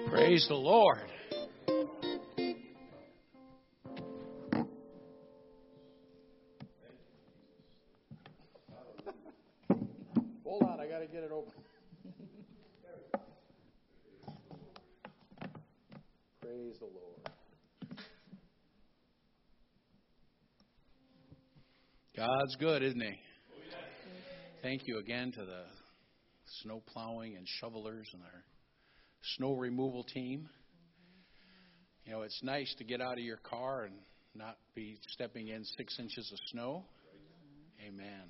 Praise the Lord. Hold on, I got to get it open. Praise the Lord. God's good, isn't He? Thank you again to the snow plowing and shovelers and our snow removal team. You know, it's nice to get out of your car and not be stepping in 6 inches of snow. Amen.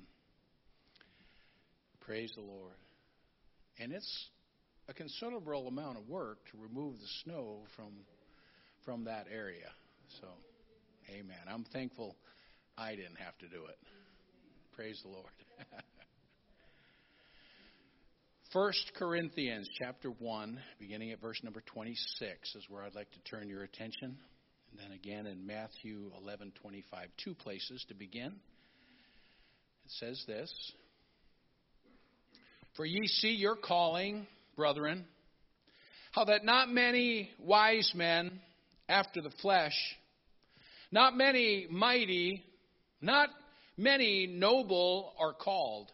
Praise the Lord. And it's a considerable amount of work to remove the snow from that area. So, amen. I'm thankful I didn't have to do it. Praise the Lord. 1 Corinthians chapter 1, beginning at verse number 26 is where I'd like to turn your attention. And then again in Matthew 11:25, 2 places to begin. It says this: For ye see your calling, brethren, how that not many wise men after the flesh, not many mighty, not many noble are called.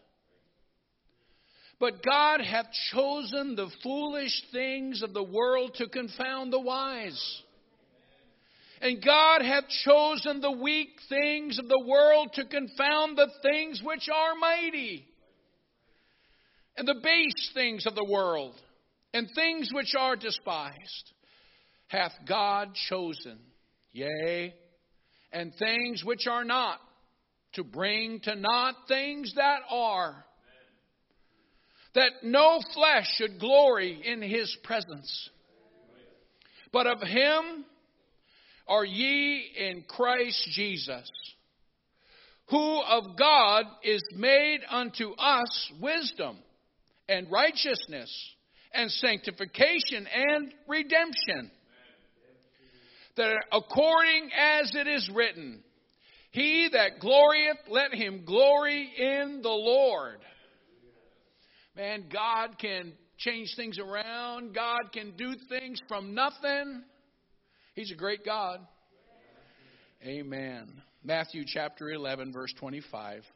But God hath chosen the foolish things of the world to confound the wise. And God hath chosen the weak things of the world to confound the things which are mighty. And the base things of the world, and things which are despised, hath God chosen, yea, and things which are not, to bring to naught things that are, that no flesh should glory in His presence. But of Him are ye in Christ Jesus, who of God is made unto us wisdom and righteousness and sanctification and redemption. That according as it is written, He that glorieth, let him glory in the Lord. Man, God can change things around. God can do things from nothing. He's a great God. Amen. Matthew chapter 11, verse 25.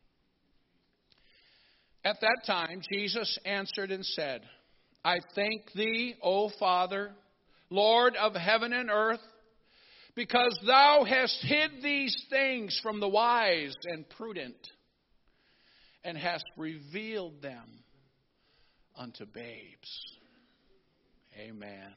At that time, Jesus answered and said, I thank Thee, O Father, Lord of heaven and earth, because Thou hast hid these things from the wise and prudent, and hast revealed them unto babes. Amen.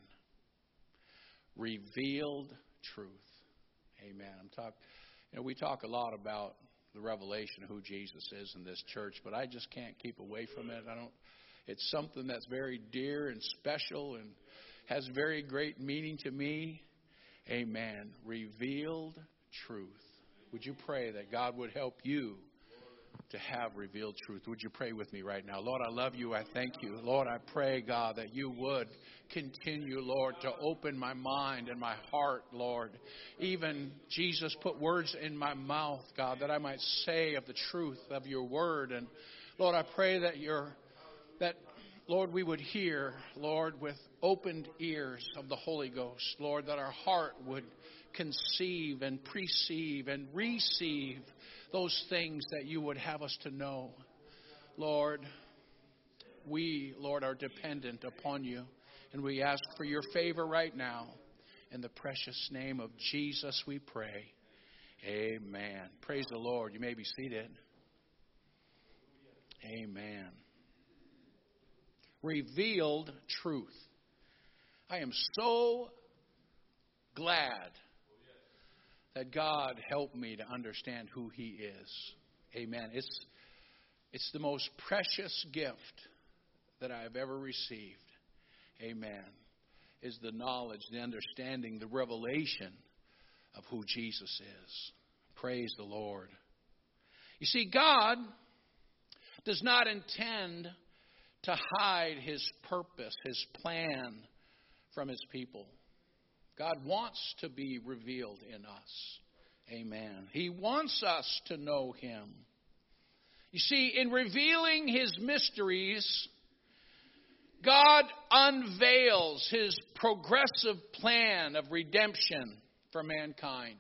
Revealed truth. Amen. We talk a lot about the revelation of who Jesus is in this church, but I just can't keep away from it. It's something that's very dear and special and has very great meaning to me. Amen. Revealed truth. Would you pray that God would help you to have revealed truth? Would you pray with me right now? Lord, I love You. I thank You. Lord, I pray, God, that You would continue, Lord, to open my mind and my heart, Lord. Even, Jesus, put words in my mouth, God, that I might say of the truth of Your word. And, Lord, I pray that Lord, we would hear, Lord, with opened ears of the Holy Ghost, Lord, that our heart would conceive and perceive and receive those things that You would have us to know. Lord, we, Lord, are dependent upon You, and we ask for Your favor right now. In the precious name of Jesus we pray. Amen. Praise the Lord. You may be seated. Amen. Revealed truth. I am so glad that God helped me to understand who He is. Amen. It's the most precious gift that I have ever received. Amen. Is the knowledge, the understanding, the revelation of who Jesus is. Praise the Lord. You see, God does not intend to hide His purpose, His plan from His people. God wants to be revealed in us. Amen. He wants us to know Him. You see, in revealing His mysteries, God unveils His progressive plan of redemption for mankind.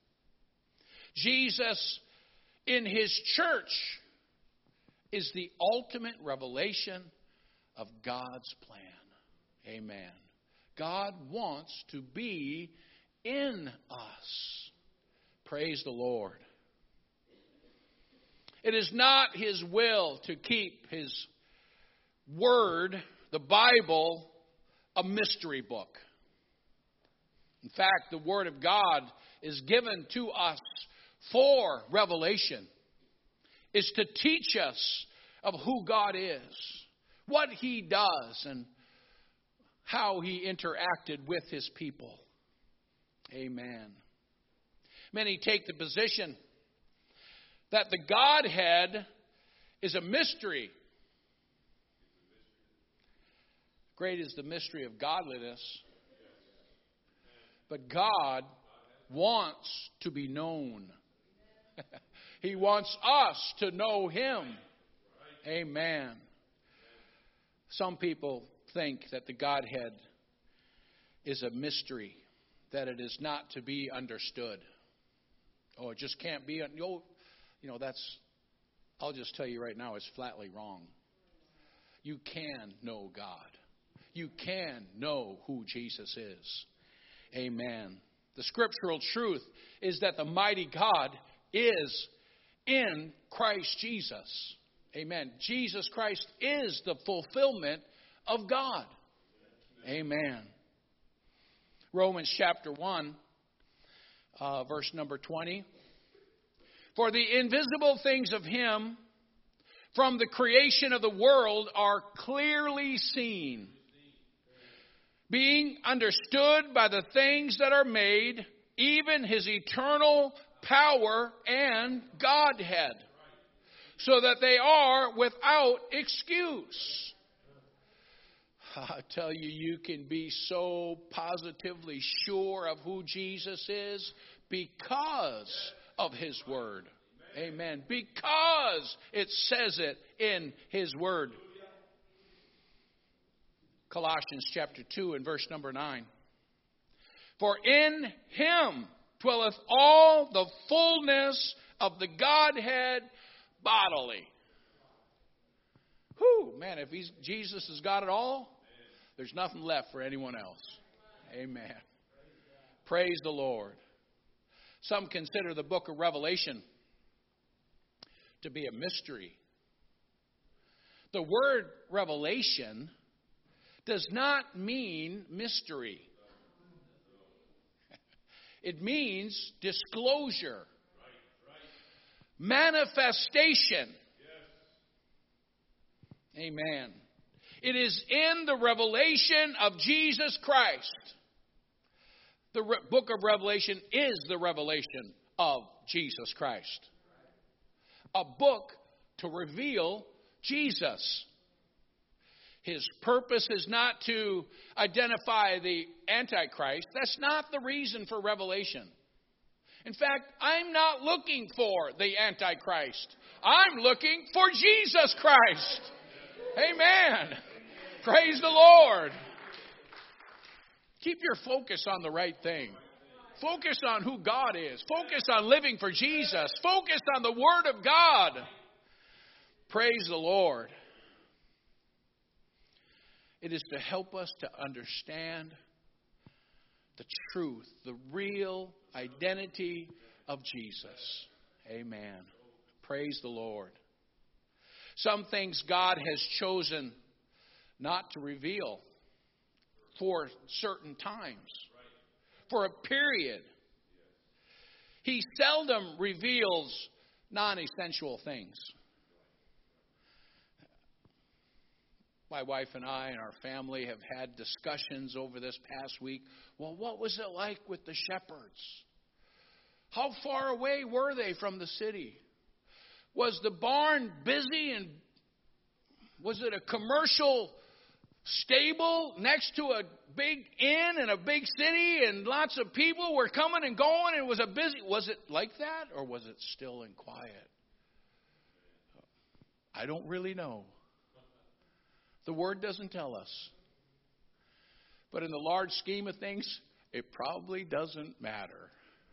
Jesus, in His church, is the ultimate revelation of God's plan. Amen. God wants to be in us. Praise the Lord. It is not His will to keep His Word, the Bible, a mystery book. In fact, the Word of God is given to us for revelation. Is to teach us of who God is, what He does, and how He interacted with His people. Amen. Many take the position that the Godhead is a mystery. Great is the mystery of godliness. But God wants to be known. He wants us to know Him. Amen. Some people think that the Godhead is a mystery, that it is not to be understood. Oh, it just can't be. I'll just tell you right now, it's flatly wrong. You can know God. You can know who Jesus is. Amen. The scriptural truth is that the mighty God is in Christ Jesus. Amen. Jesus Christ is the fulfillment of God. Amen. Romans chapter 1, verse number 20. For the invisible things of Him from the creation of the world are clearly seen, being understood by the things that are made, even His eternal power and Godhead, so that they are without excuse. I tell you, you can be so positively sure of who Jesus is because of His Word. Amen. Because it says it in His Word. Colossians chapter 2 and verse number 9. For in Him dwelleth all the fullness of the Godhead bodily. Whew, man, if Jesus has got it all, there's nothing left for anyone else. Amen. Praise the Lord. Some consider the book of Revelation to be a mystery. The word revelation does not mean mystery. It means disclosure, manifestation. Amen. It is in the revelation of Jesus Christ. The book of Revelation is the revelation of Jesus Christ. A book to reveal Jesus. His purpose is not to identify the Antichrist. That's not the reason for Revelation. In fact, I'm not looking for the Antichrist. I'm looking for Jesus Christ. Amen. Praise the Lord. Keep your focus on the right thing. Focus on who God is. Focus on living for Jesus. Focus on the Word of God. Praise the Lord. It is to help us to understand the truth, the real identity of Jesus. Amen. Praise the Lord. Some things God has chosen not to reveal for certain times, for a period. He seldom reveals non-essential things. My wife and I and our family have had discussions over this past week. Well, what was it like with the shepherds? How far away were they from the city? Was the barn busy, and was it a commercial stable next to a big inn in a big city, and lots of people were coming and going, and it was a busy? Was it like that, or was it still and quiet? I don't really know. The Word doesn't tell us. But in the large scheme of things, it probably doesn't matter.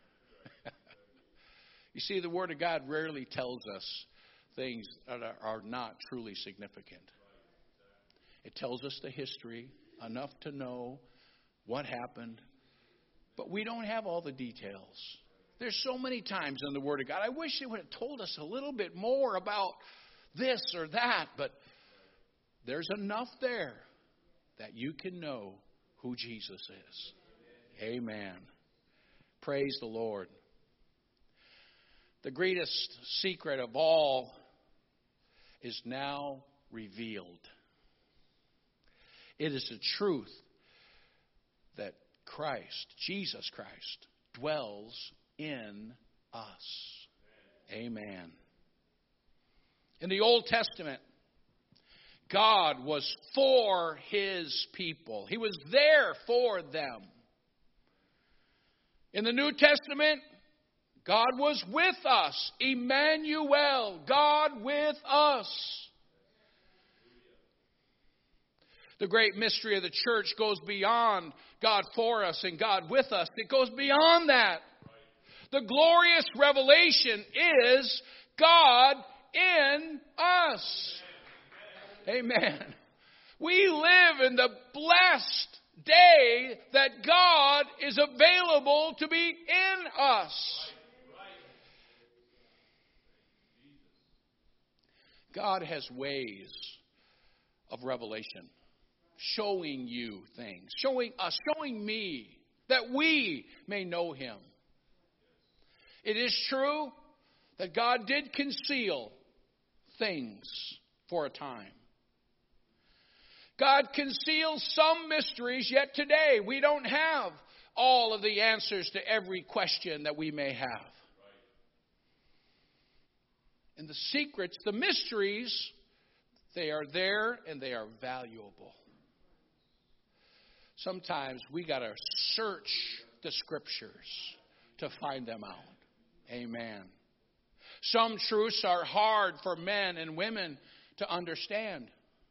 You see, the Word of God rarely tells us things that are not truly significant. It tells us the history, enough to know what happened, but we don't have all the details. There's so many times in the Word of God, I wish it would have told us a little bit more about this or that, but there's enough there that you can know who Jesus is. Amen. Praise the Lord. The greatest secret of all is now revealed. It is the truth that Christ, Jesus Christ, dwells in us. Amen. In the Old Testament, God was for His people. He was there for them. In the New Testament, God was with us. Emmanuel, God with us. The great mystery of the church goes beyond God for us and God with us. It goes beyond that. The glorious revelation is God in us. Amen. We live in the blessed day that God is available to be in us. God has ways of revelation, showing you things, showing us, showing me, that we may know Him. It is true that God did conceal things for a time. God conceals some mysteries, yet today we don't have all of the answers to every question that we may have. And the secrets, the mysteries, they are there and they are valuable. Sometimes we got to search the Scriptures to find them out. Amen. Some truths are hard for men and women to understand.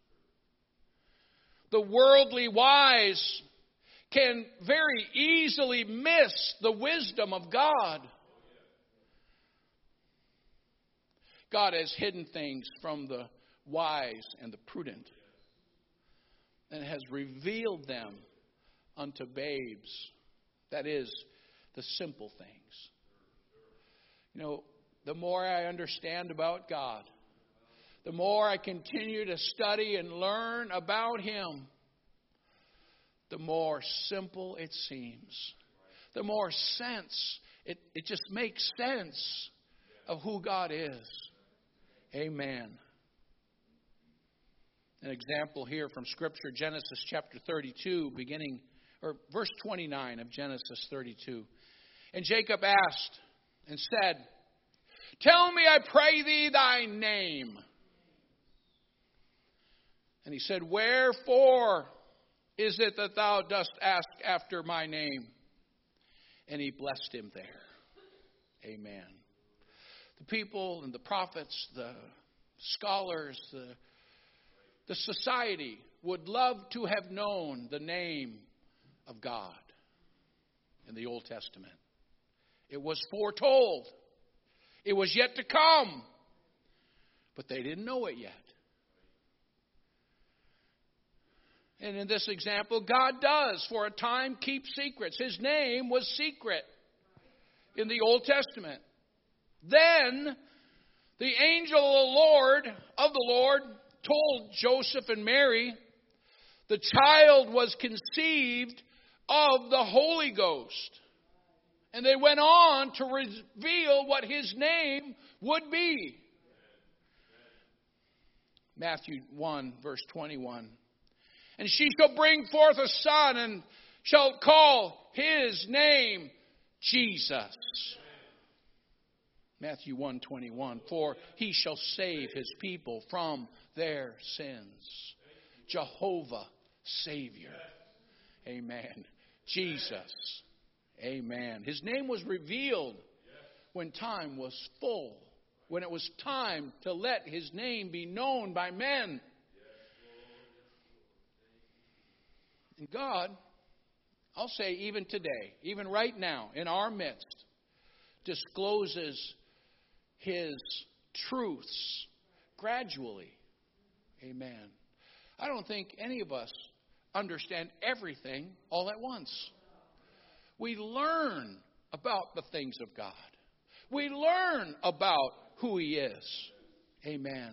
The worldly wise can very easily miss the wisdom of God. God has hidden things from the wise and the prudent, and has revealed them unto babes. That is, the simple things. You know, the more I understand about God, the more I continue to study and learn about Him, the more simple it seems. The more sense, it just makes sense of who God is. Amen. An example here from Scripture, Genesis chapter 32, verse 29 of Genesis 32. And Jacob asked and said, "Tell me, I pray thee, thy name." And he said, "Wherefore is it that thou dost ask after my name?" And he blessed him there. Amen. The people and the prophets, the scholars, the society would love to have known the name of God in the Old Testament. It was foretold. It was yet to come. But they didn't know it yet. And in this example, God does, for a time, keep secrets. His name was secret in the Old Testament. Then the angel of the Lord told Joseph and Mary, the child was conceived of the Holy Ghost. And they went on to reveal what his name would be. Matthew 1, verse 21. And she shall bring forth a son, and shall call his name Jesus. Matthew 1:21. For he shall save his people from their sins. Jehovah Savior. Amen. Jesus. Amen. His name was revealed when time was full. When it was time to let his name be known by men. And God, I'll say even today, even right now, in our midst, discloses His truths gradually. Amen. I don't think any of us understand everything all at once. We learn about the things of God. We learn about who He is. Amen.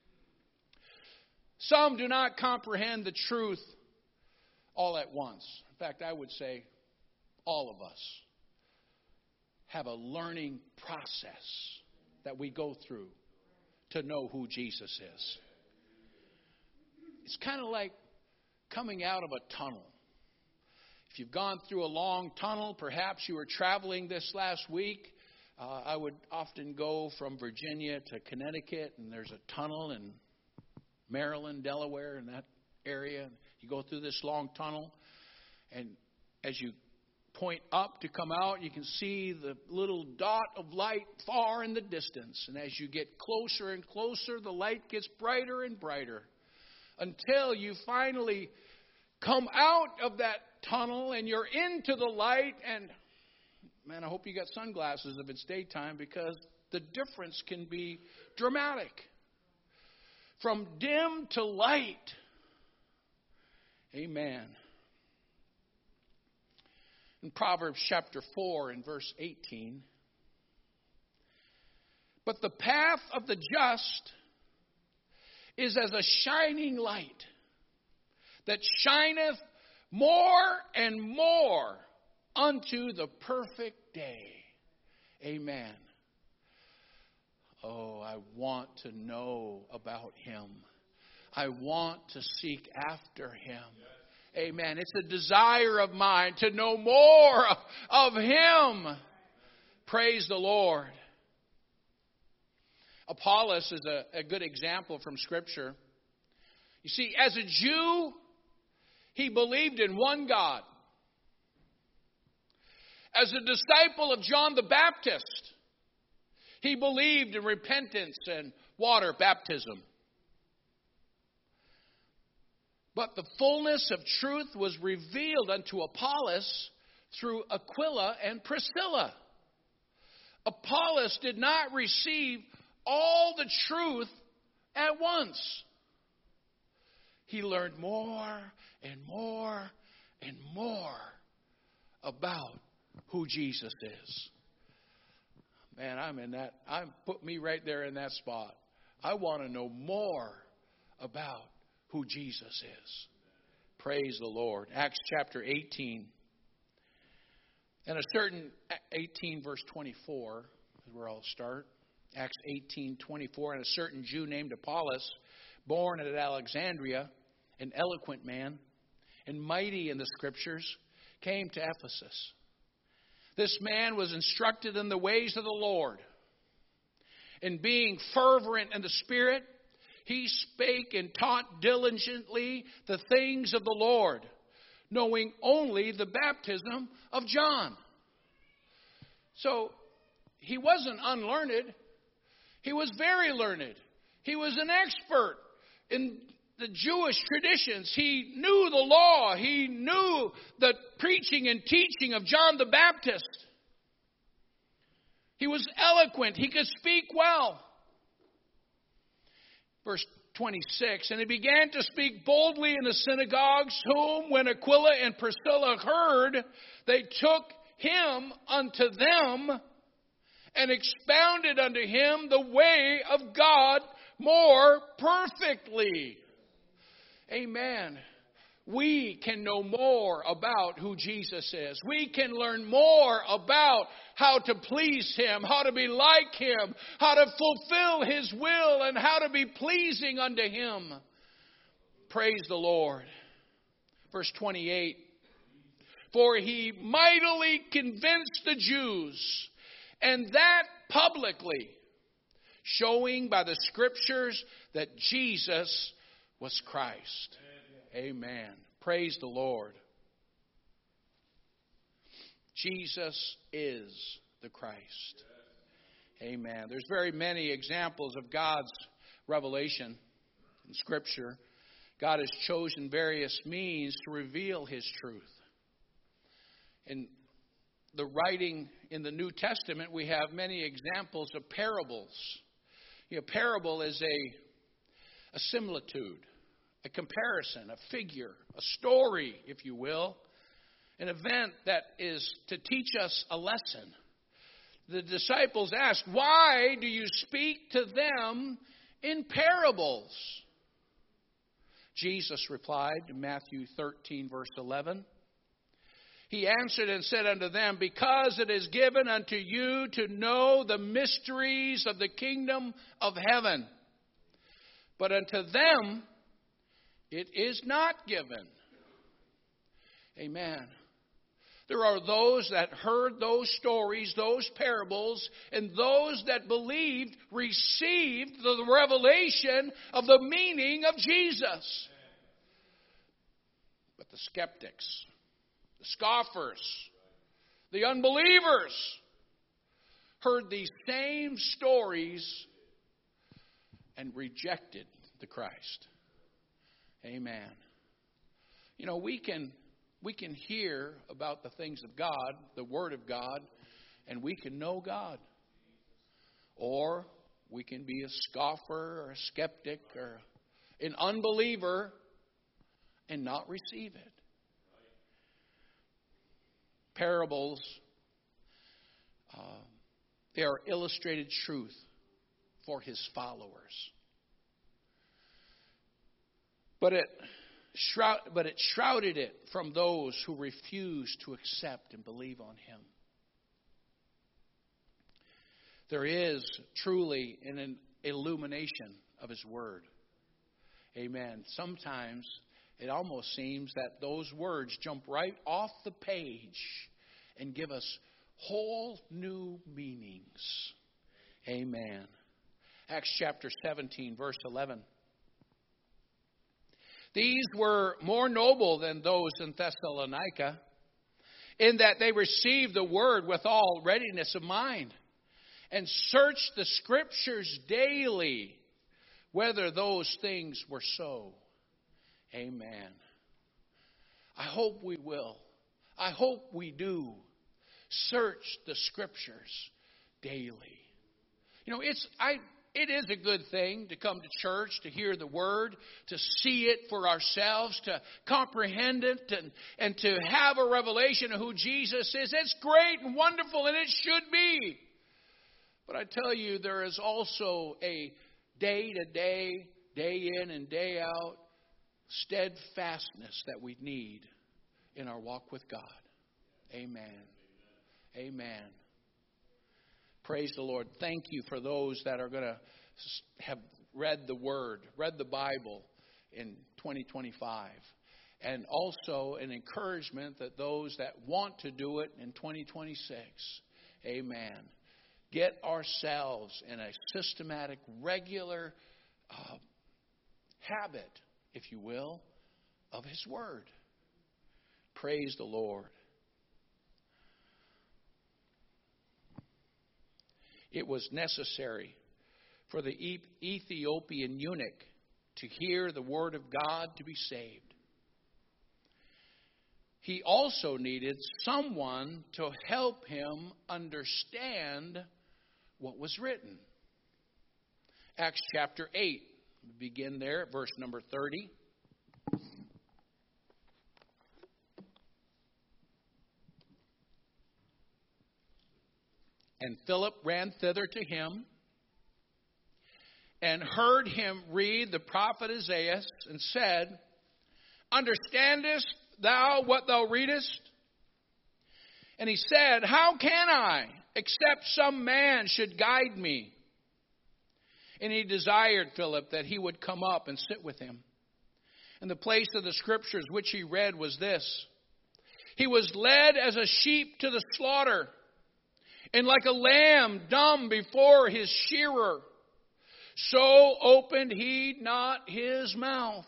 Some do not comprehend the truth all at once. In fact, I would say all of us have a learning process that we go through to know who Jesus is. It's kind of like coming out of a tunnel. If you've gone through a long tunnel, perhaps you were traveling this last week. I would often go from Virginia to Connecticut, and there's a tunnel in Maryland, Delaware, in that area. You go through this long tunnel, and as you point up to come out, you can see the little dot of light far in the distance. And as you get closer and closer, the light gets brighter and brighter until you finally come out of that tunnel and you're into the light. And man, I hope you got sunglasses if it's daytime, because the difference can be dramatic. From dim to light. Amen. In Proverbs chapter 4 and verse 18. But the path of the just is as a shining light that shineth more and more unto the perfect day. Amen. Oh, I want to know about Him. I want to seek after Him. Amen. It's a desire of mine to know more of Him. Praise the Lord. Apollos is a good example from Scripture. You see, as a Jew, he believed in one God. As a disciple of John the Baptist, he believed in repentance and water baptism. But the fullness of truth was revealed unto Apollos through Aquila and Priscilla. Apollos did not receive all the truth at once. He learned more and more and more about who Jesus is. Man, I'm in that. Put me right there in that spot. I want to know more about who Jesus is. Praise the Lord. Acts chapter 18. And a certain 18 verse 24 is where I'll start. Acts 18:24. And a certain Jew named Apollos, born at Alexandria, an eloquent man and mighty in the Scriptures, came to Ephesus. This man was instructed in the ways of the Lord. And being fervent in the Spirit, he spake and taught diligently the things of the Lord, knowing only the baptism of John. So, he wasn't unlearned. He was very learned. He was an expert in the Jewish traditions. He knew the law. He knew the preaching and teaching of John the Baptist. He was eloquent. He could speak well. Verse 26, and he began to speak boldly in the synagogues, whom, when Aquila and Priscilla heard, they took him unto them and expounded unto him the way of God more perfectly. Amen. We can know more about who Jesus is. We can learn more about how to please Him, how to be like Him, how to fulfill His will, and how to be pleasing unto Him. Praise the Lord. Verse 28. For he mightily convinced the Jews, and that publicly, showing by the Scriptures that Jesus was Christ. Amen. Praise the Lord. Jesus is the Christ. Amen. There's very many examples of God's revelation in Scripture God has chosen various means to reveal His truth. In the writing in the New Testament, we have many examples of parables. A parable is a similitude, a comparison, a figure, a story, if you will, an event that is to teach us a lesson. The disciples asked, "Why do you speak to them in parables?" Jesus replied in Matthew 13, verse 11. He answered and said unto them, "Because it is given unto you to know the mysteries of the kingdom of heaven. But unto them it is not given." Amen. There are those that heard those stories, those parables, and those that believed received the revelation of the meaning of Jesus. But the skeptics, the scoffers, the unbelievers heard these same stories and rejected the Christ. Amen. You know, we can hear about the things of God, the Word of God, and we can know God. Or we can be a scoffer or a skeptic or an unbeliever and not receive it. Parables, they are illustrated truth for His followers. But it shrouded it from those who refused to accept and believe on Him. There is truly an illumination of His Word. Amen. Sometimes it almost seems that those words jump right off the page and give us whole new meanings. Amen. Acts chapter 17, verse 11. These were more noble than those in Thessalonica, in that they received the word with all readiness of mind, and searched the Scriptures daily, whether those things were so. Amen. I hope we will. I hope we do search the Scriptures daily. You know, it is a good thing to come to church, to hear the Word, to see it for ourselves, to comprehend it, and to have a revelation of who Jesus is. It's great and wonderful, and it should be. But I tell you, there is also a day-to-day, day in and day out, steadfastness that we need in our walk with God. Amen. Amen. Praise the Lord. Thank you for those that are going to have read the Word, read the Bible in 2025. And also an encouragement that those that want to do it in 2026. Amen. Get ourselves in a systematic, regular habit, if you will, of His Word. Praise the Lord. It was necessary for the Ethiopian eunuch to hear the word of God to be saved. He also needed someone to help him understand what was written. Acts chapter 8. We begin there at verse number 30. And Philip ran thither to him and heard him read the prophet Isaiah and said, Understandest thou what thou readest? And he said, How can I, except some man should guide me? And he desired Philip that he would come up and sit with him. And the place of the Scriptures which he read was this: He was led as a sheep to the slaughter, and like a lamb dumb before his shearer, so opened he not his mouth.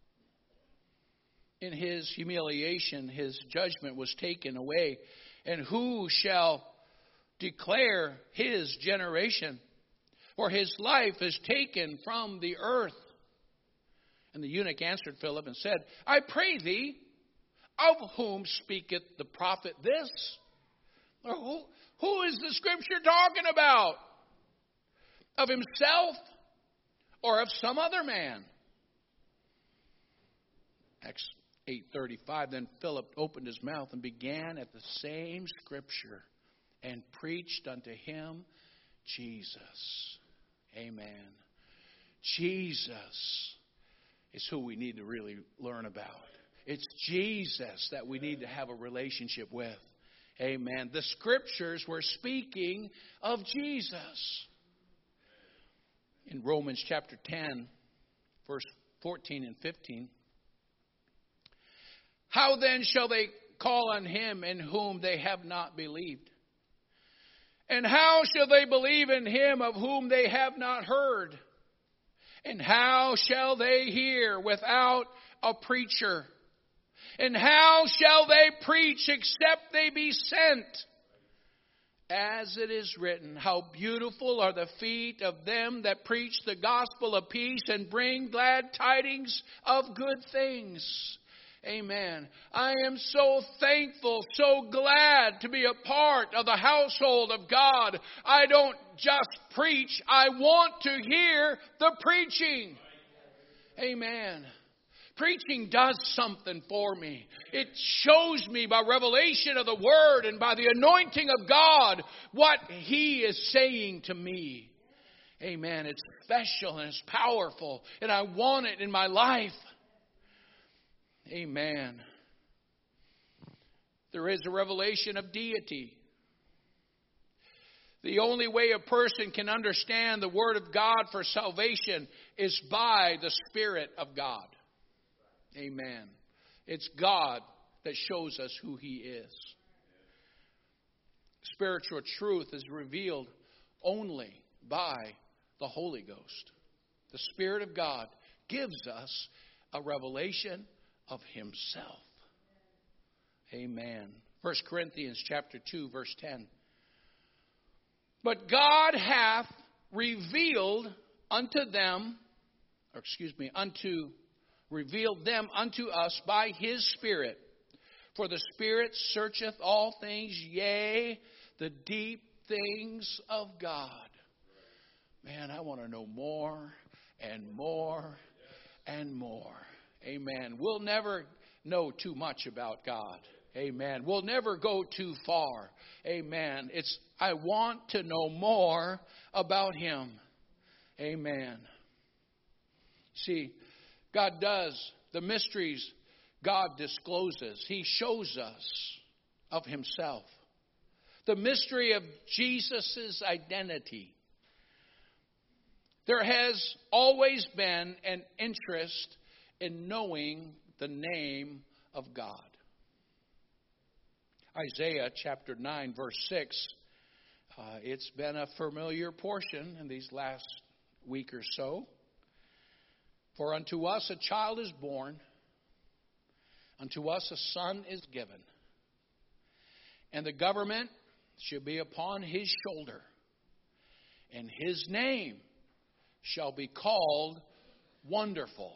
In his humiliation, his judgment was taken away. And who shall declare his generation? For his life is taken from the earth. And the eunuch answered Philip and said, I pray thee, of whom speaketh the prophet this? Or who is the scripture talking about? Of himself or of some other man? Acts 8:35, then Philip opened his mouth and began at the same scripture and preached unto him Jesus. Amen. Jesus is who we need to really learn about. It's Jesus that we need to have a relationship with. Amen. The scriptures were speaking of Jesus. In Romans chapter 10, verse 14 and 15. How then shall they call on him in whom they have not believed? And how shall they believe in him of whom they have not heard? And how shall they hear without a preacher? And how shall they preach except they be sent? As it is written, how beautiful are the feet of them that preach the gospel of peace and bring glad tidings of good things. Amen. I am so thankful, so glad to be a part of the household of God. I don't just preach. I want to hear the preaching. Amen. Preaching does something for me. It shows me by revelation of the Word and by the anointing of God what He is saying to me. Amen. It's special and it's powerful, and I want it in my life. Amen. There is a revelation of deity. The only way a person can understand the Word of God for salvation is by the Spirit of God. Amen. It's God that shows us who He is. Spiritual truth is revealed only by the Holy Ghost. The Spirit of God gives us a revelation of Himself. Amen. 1 Corinthians chapter 2, verse 10. But God hath revealed revealed them unto us by His Spirit. For the Spirit searcheth all things, yea, the deep things of God. Man, I want to know more and more and more. Amen. We'll never know too much about God. Amen. We'll never go too far. Amen. I want to know more about Him. Amen. See, God does the mysteries God discloses. He shows us of Himself. The mystery of Jesus' identity. There has always been an interest in knowing the name of God. Isaiah chapter 9, verse 6. It's been a familiar portion in these last week or so. For unto us a child is born, unto us a son is given, and the government shall be upon His shoulder, and His name shall be called Wonderful,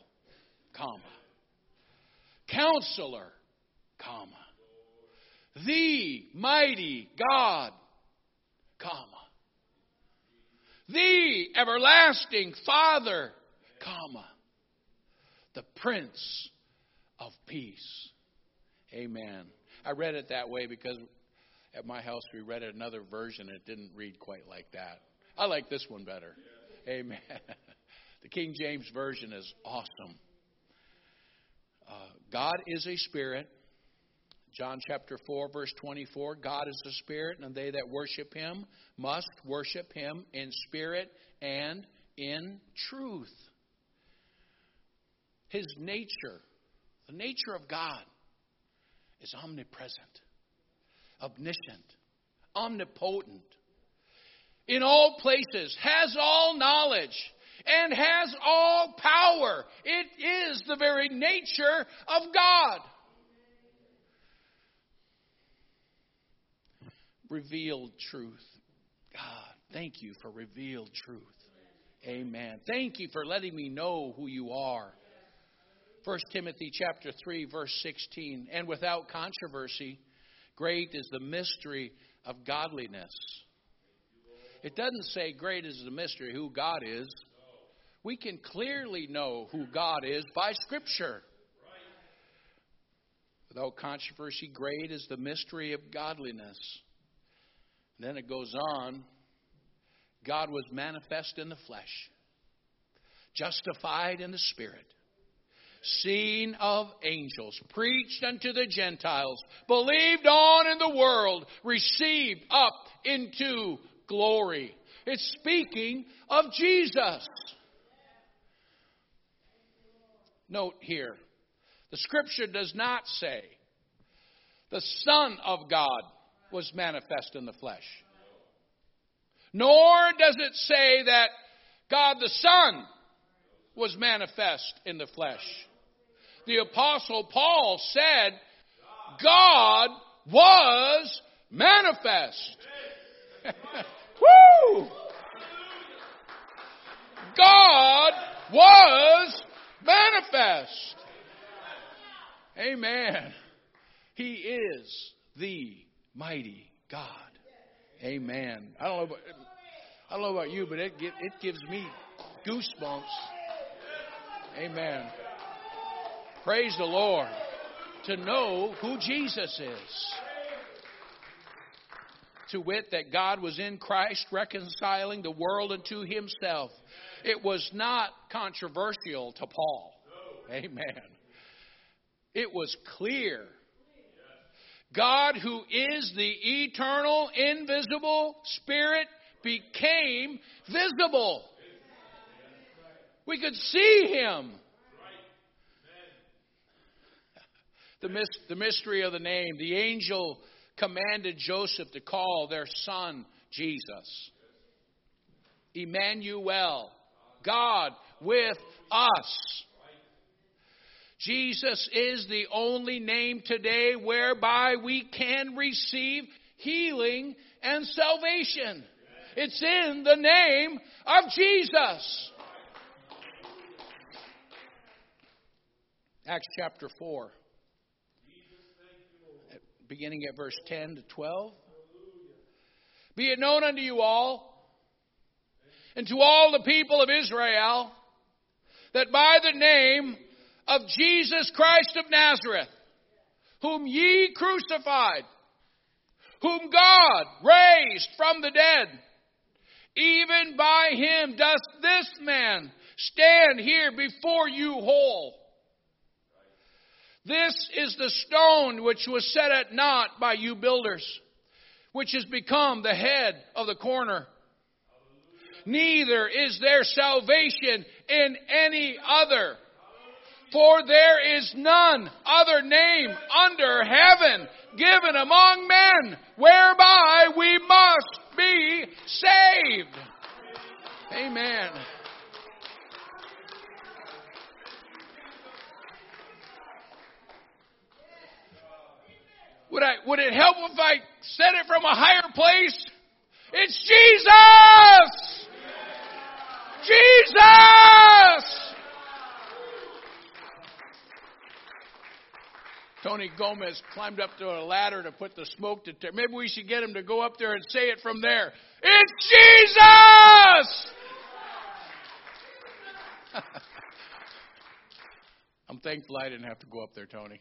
Counselor, the Mighty God, the Everlasting Father, the Prince of Peace. Amen. I read it that way because at my house we read it another version. It didn't read quite like that. I like this one better. Amen. The King James Version is awesome. God is a spirit. John chapter 4, verse 24. God is a spirit, and they that worship Him must worship Him in spirit and in truth. His nature, the nature of God, is omnipresent, omniscient, omnipotent, in all places, has all knowledge, and has all power. It is the very nature of God. Revealed truth. God, thank you for revealed truth. Amen. Thank you for letting me know who you are. 1 Timothy chapter 3, verse 16. And without controversy, great is the mystery of godliness. It doesn't say great is the mystery who God is. We can clearly know who God is by Scripture. Without controversy, great is the mystery of godliness. And then it goes on. God was manifest in the flesh, justified in the Spirit, seen of angels, preached unto the Gentiles, believed on in the world, received up into glory. It's speaking of Jesus. Note here, the Scripture does not say the Son of God was manifest in the flesh. Nor does it say that God the Son was manifest in the flesh. The Apostle Paul said, God was manifest. Woo! God was manifest. Amen. He is the mighty God. Amen. I don't know about you, but it gives me goosebumps. Amen. Praise the Lord. To know who Jesus is. To wit, that God was in Christ reconciling the world unto himself. It was not controversial to Paul. Amen. It was clear. God, who is the eternal, invisible Spirit, became visible. We could see him. The mystery of the name. The angel commanded Joseph to call their son Jesus. Emmanuel, God with us. Jesus is the only name today whereby we can receive healing and salvation. It's in the name of Jesus. Acts chapter 4. Beginning at verse 10 to 12. Be it known unto you all, and to all the people of Israel, that by the name of Jesus Christ of Nazareth, whom ye crucified, whom God raised from the dead, even by him doth this man stand here before you whole. This is the stone which was set at naught by you builders, which has become the head of the corner. Neither is there salvation in any other. For there is none other name under heaven given among men whereby we must be saved. Amen. Would it help if I said it from a higher place? It's Jesus! Jesus! Tony Gomez climbed up to a ladder to put the smoke detector. Maybe we should get him to go up there and say it from there. It's Jesus! I'm thankful I didn't have to go up there, Tony.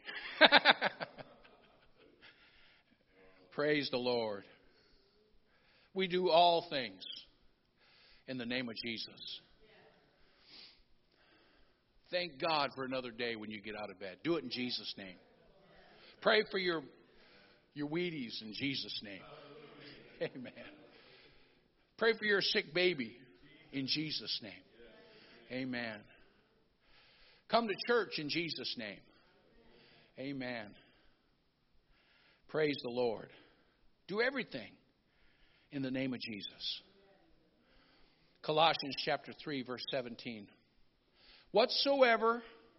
Praise the Lord. We do all things in the name of Jesus. Thank God for another day when you get out of bed. Do it in Jesus' name. Pray for your Wheaties in Jesus' name. Amen. Pray for your sick baby in Jesus' name. Amen. Come to church in Jesus' name. Amen. Praise the Lord. Do everything in the name of Jesus. Colossians chapter 3, verse 17. Whatsoever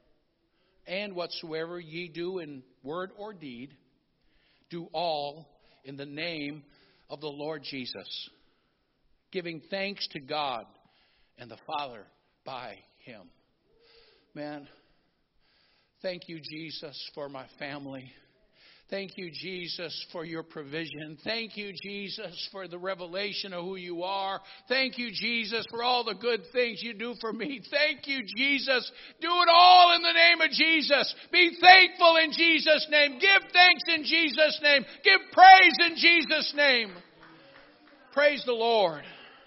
ye do in word or deed, do all in the name of the Lord Jesus, giving thanks to God and the Father by him. Man, Thank you, Jesus, for my family. Thank you, Jesus, for your provision. Thank you, Jesus, for the revelation of who you are. Thank you, Jesus, for all the good things you do for me. Thank you, Jesus. Do it all in the name of Jesus. Be thankful in Jesus' name. Give thanks in Jesus' name. Give praise in Jesus' name. Praise the Lord.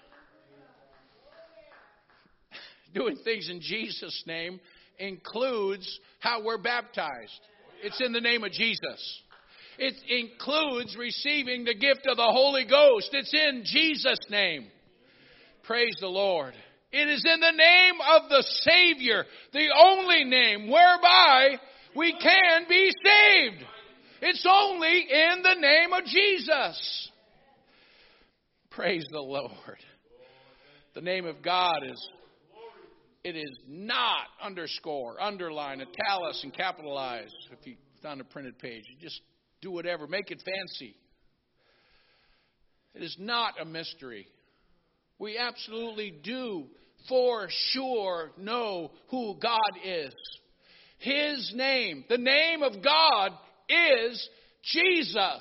Doing things in Jesus' name includes how we're baptized. It's in the name of Jesus. It includes receiving the gift of the Holy Ghost. It's in Jesus' name. Praise the Lord. It is in the name of the Savior, the only name whereby we can be saved. It's only in the name of Jesus. Praise the Lord. The name of God it is not underscore, underline, italics, and capitalized. If you found a printed page, you just do whatever. Make it fancy. It is not a mystery. We absolutely do for sure know who God is. His name, the name of God is Jesus.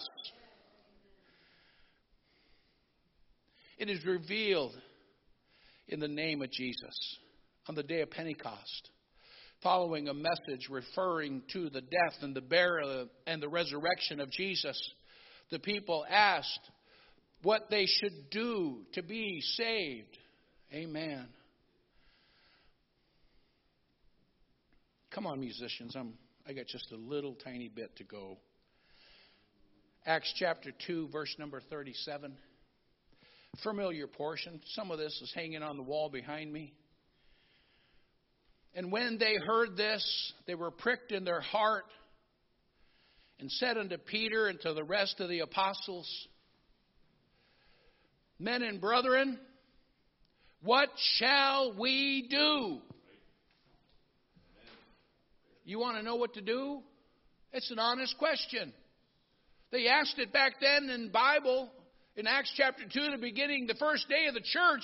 It is revealed in the name of Jesus on the day of Pentecost, following a message referring to the death and the burial and the resurrection of Jesus. The people asked what they should do to be saved. Amen. Come on, musicians. I got just a little tiny bit to go. Acts chapter 2, verse number 37. Familiar portion. Some of this is hanging on the wall behind me. And when they heard this, they were pricked in their heart and said unto Peter and to the rest of the apostles, Men and brethren, what shall we do? You want to know what to do? It's an honest question. They asked it back then in the Bible, in Acts chapter 2, the beginning, the first day of the church.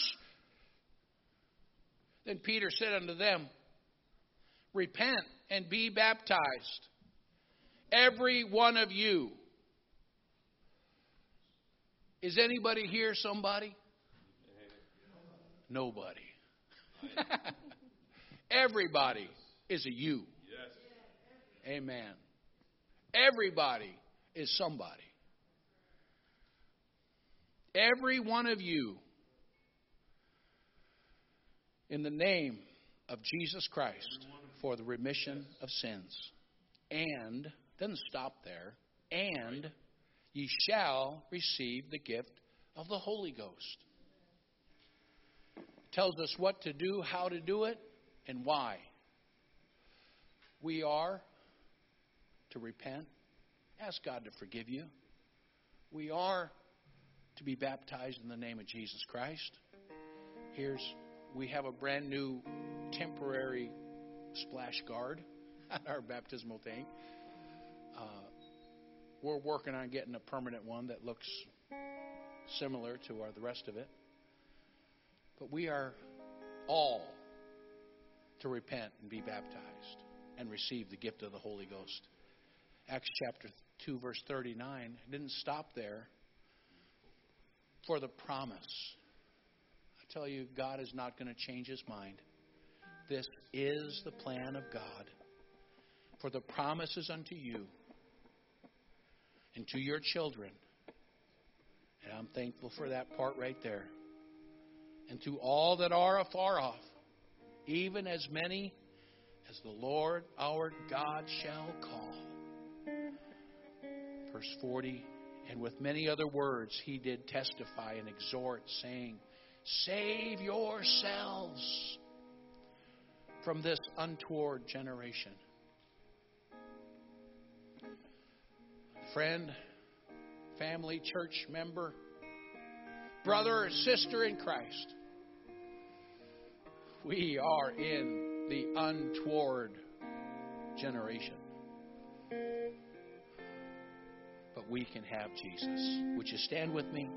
Then Peter said unto them, Repent and be baptized, every one of you. Is anybody here somebody? Nobody. Everybody is a you. Amen. Everybody is somebody. Every one of you, in the name of Jesus Christ, for the remission of sins. And, doesn't stop there, and ye shall receive the gift of the Holy Ghost. Tells us what to do, how to do it, and why. We are to repent, ask God to forgive you. We are to be baptized in the name of Jesus Christ. We have a brand new temporary splash guard on our baptismal tank. We're working on getting a permanent one that looks similar to the rest of it. But we are all to repent and be baptized and receive the gift of the Holy Ghost. Acts chapter 2, verse 39. It didn't stop there. For the promise. I tell you, God is not going to change His mind. This is the plan of God. For the promises unto you and to your children. And I'm thankful for that part right there. And to all that are afar off, even as many as the Lord our God shall call. Verse 40, and with many other words he did testify and exhort, saying, Save yourselves from this untoward generation. Friend, family, church member, brother or sister in Christ, we are in the untoward generation. But we can have Jesus. Would you stand with me?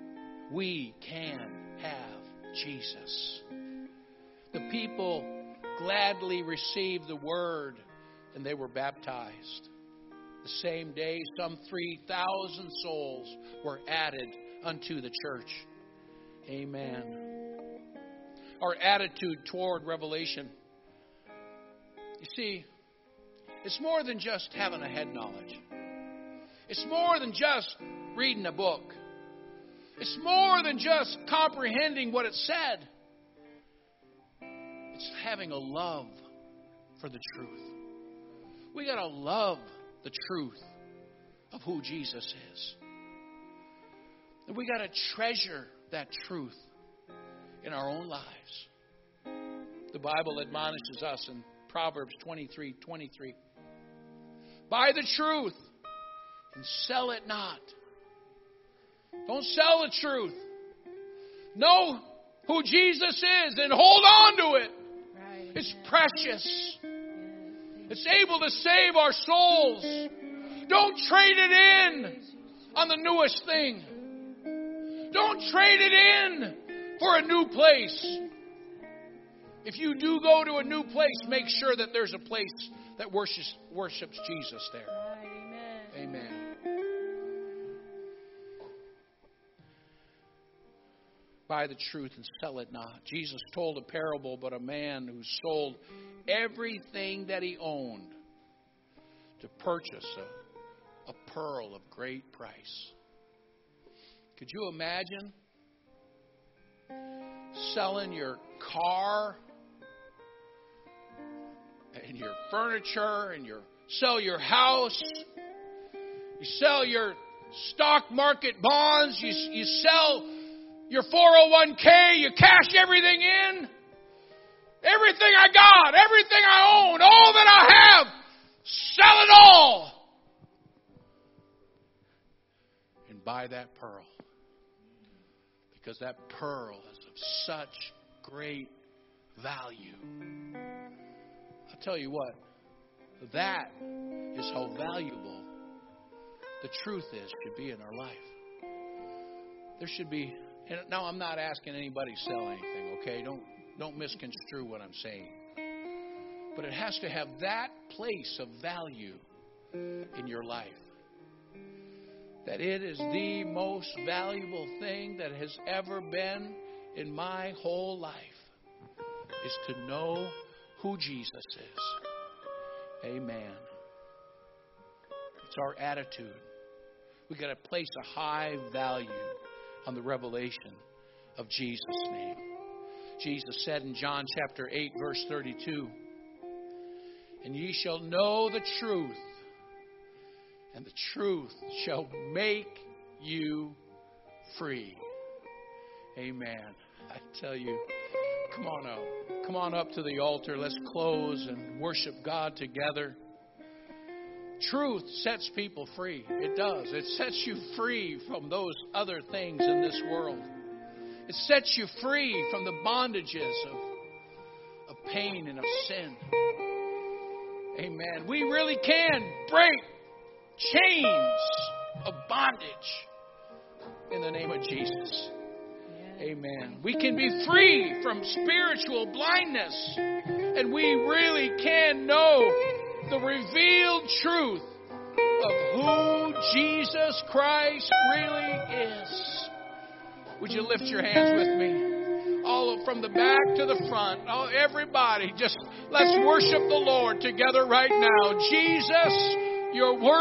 We can have Jesus. The people gladly received the word, and they were baptized. The same day, some 3,000 souls were added unto the church. Amen. Our attitude toward revelation. You see, it's more than just having a head knowledge. It's more than just reading a book. It's more than just comprehending what it said. It's having a love for the truth. We got to love the truth of who Jesus is. And we got to treasure that truth in our own lives. The Bible admonishes us in Proverbs 23:23. Buy the truth and sell it not. Don't sell the truth. Know who Jesus is and hold on to it. Right. It's precious. It's able to save our souls. Don't trade it in on the newest thing. Don't trade it in for a new place. If you do go to a new place, make sure that there's a place that worships Jesus there. Right. Amen. Amen. Buy the truth and sell it not. Jesus told a parable about a man who sold everything that he owned to purchase a pearl of great price. Could you imagine selling your car and your furniture and sell your house? You sell your stock market bonds. You sell your 401k. You cash everything in. Everything I got, everything I own, all that I have, sell it all. And buy that pearl. Because that pearl is of such great value. I'll tell you what, that is how valuable the truth should be in our life. There should be, and now I'm not asking anybody to sell anything, okay? Don't misconstrue what I'm saying. But it has to have that place of value in your life. That it is the most valuable thing that has ever been in my whole life is to know who Jesus is. Amen. It's our attitude. We've got to place a high value on the revelation of Jesus' name. Jesus said in John chapter 8, verse 32, "And ye shall know the truth, and the truth shall make you free." Amen. I tell you, come on up. Come on up to the altar. Let's close and worship God together. Truth sets people free. It does. It sets you free from those other things in this world. It sets you free from the bondages of pain and of sin. Amen. We really can break chains of bondage in the name of Jesus. Amen. We can be free from spiritual blindness, and we really can know the revealed truth of who Jesus Christ really is. Would you lift your hands with me? All from the back to the front. Oh, everybody, just let's worship the Lord together right now. Jesus, your word.